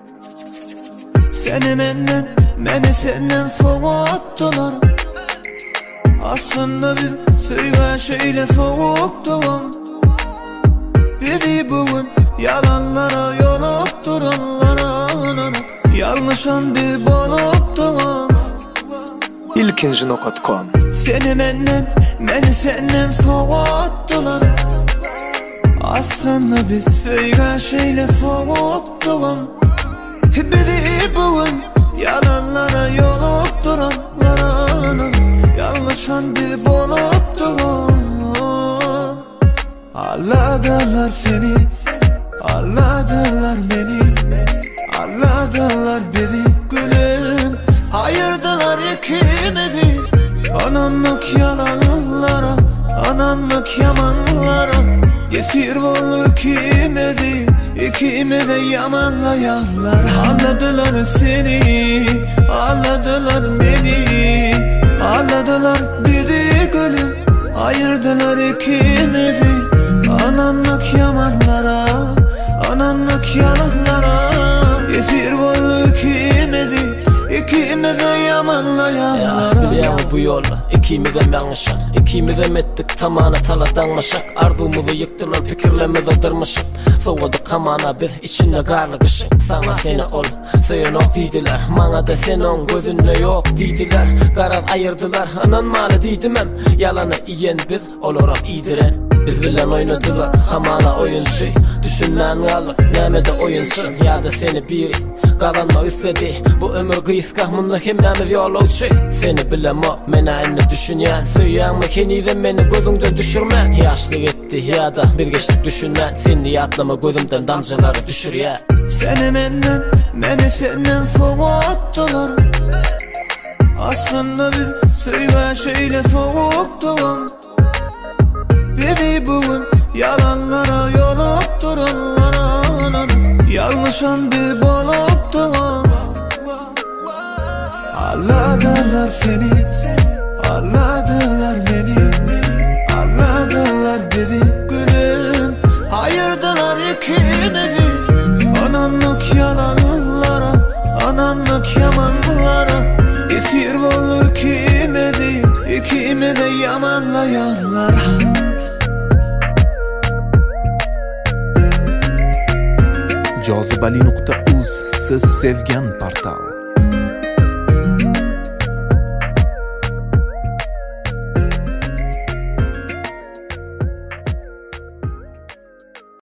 Seni menden, meni senden soğuttular. Aslında biz söyleşeyle soğuktular. Bizi bugün yalanlara yolup duranlara yalmışan bir boluptular. ilkinci.com Seni menden, meni senden soğuttular. Aslında biz söyleşeyle soğuktular. Bizi bugün yalanlara yolup duranlara yalmışan bir boluptular. Ağladılar seni, ağladılar beni, ağladılar bizi gülüm. Ayırdılar ikimizi, ananlık yalanlara, ananlık yamanlara. Yesir oldu ikimizi, ikimize yamanlayanlar. Ağladılar seni, ağladılar beni, ağladılar bizi gülüm. Ayırdılar ikimizi, ananlık yamanlara, ananlık yalanlara. Yesir oldu ikimizi, ikimize yamanlayanlara. Biliyorum bu yolla ikimizem yanlışak, ikimizem ettik tamana taladanlaşak. Arzumuzu yıktılar fikirlerimize dırmışık. Soğudu kamana biz içinde garlık ışık. Sana seni ol, söylenok deydiler. Bana da senin gözünle yok deydiler. Karar ayırdılar, anan malı deydimem. Yalanı iyen biz, oluram iyidiren. Biz bilen oynadılar, hamana oyuncu. Düşünmen kaldık, nemede oyunsun. Ya da seni biri kazanma istedi. Bu ömür kıyıskah, bununla hemmemiz yolluçu. Seni bilen o, mene aynı düşünyen. Söyleyen mekanizm beni gözünden düşürmen. Yaşlı gitti ya da biz geçtik düşünen. Seni yatlama gözümden damcıları düşür ya. Seni menden, meni senden soğuttular. Aslında biz söyleşeyle soğuktular. Bizi bugün yalanlara yolup duranlara yalmışan bir boluptular. Ağladılar seni, ağladılar beni, ağladılar bizi gülüm. Ayırdılar ikimizi, ananlık yalanlara, ananlık yamanlara. Esir oldu ikimizi, ikimize yamanlayanlara. Jozibali.uz siz sevgan portal.